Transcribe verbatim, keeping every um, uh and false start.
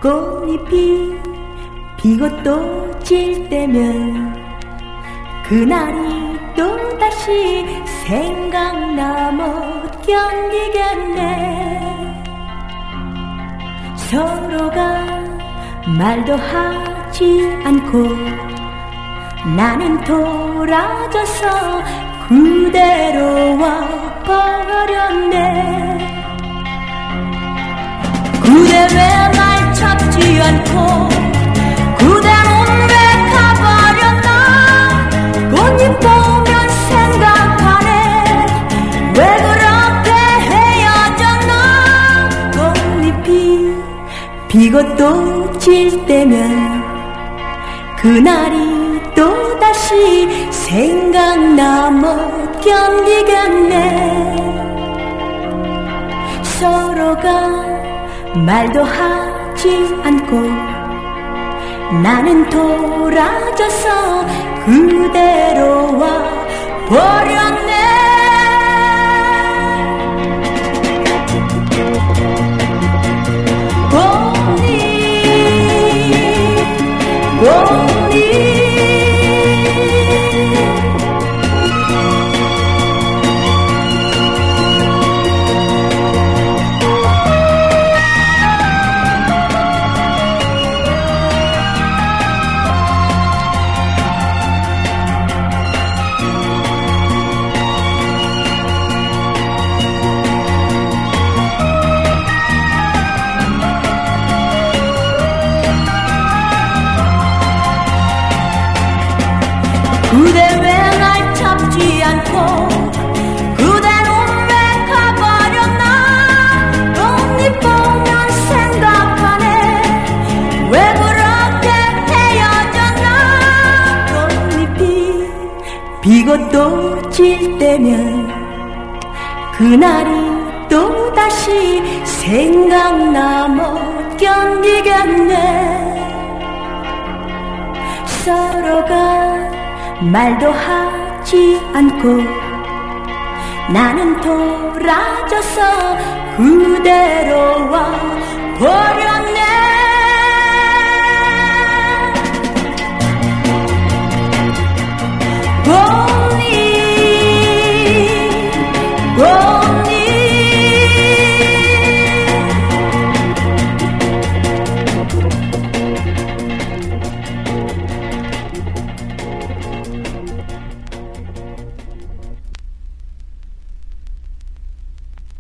꽃잎이 피고 또 질 때면 그날이 또다시 생각나 못 견디겠네. 서로가 말도 하지 않고 나는 돌아져서 그대로 와버렸네. 그대 왜 날 찾지 않고 그대는 왜 가버렸나. 꽃잎 보면 생각하네. 왜 그렇게 헤어졌나. 꽃잎이 피고 또 질 때면 그날이 또다시 생각나 못 견디겠네. 서로가 말도 하지 않고 나는 돌아져서 그대로 와 버렸네. 꽃잎 꽃잎 그대 왜 날 찾지 않고 그대는 왜 가버렸나. 꽃잎 보면 생각하네. 왜 그렇게 헤어졌나. 꽃잎이 피고 또 질 때면 그날이 또다시 생각나 못 견디겠네. 서로가 말도 하지 않고 나는 돌아져서 그대로 와 버렸네. 오